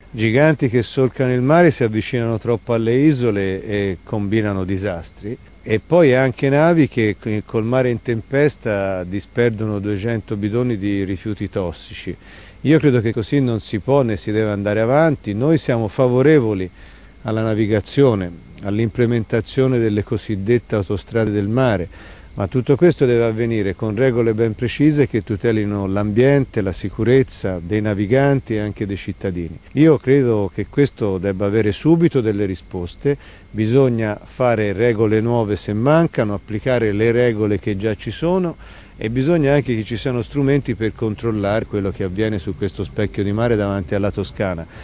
giganti che solcano il mare si avvicinano troppo alle isole e combinano disastri. E poi anche navi che col mare in tempesta disperdono 200 bidoni di rifiuti tossici. Io credo che così non si può né si deve andare avanti. Noi siamo favorevoli alla navigazione, all'implementazione delle cosiddette autostrade del mare, ma tutto questo deve avvenire con regole ben precise che tutelino l'ambiente, la sicurezza dei naviganti e anche dei cittadini. Io credo che questo debba avere subito delle risposte, bisogna fare regole nuove se mancano, applicare le regole che già ci sono e bisogna anche che ci siano strumenti per controllare quello che avviene su questo specchio di mare davanti alla Toscana.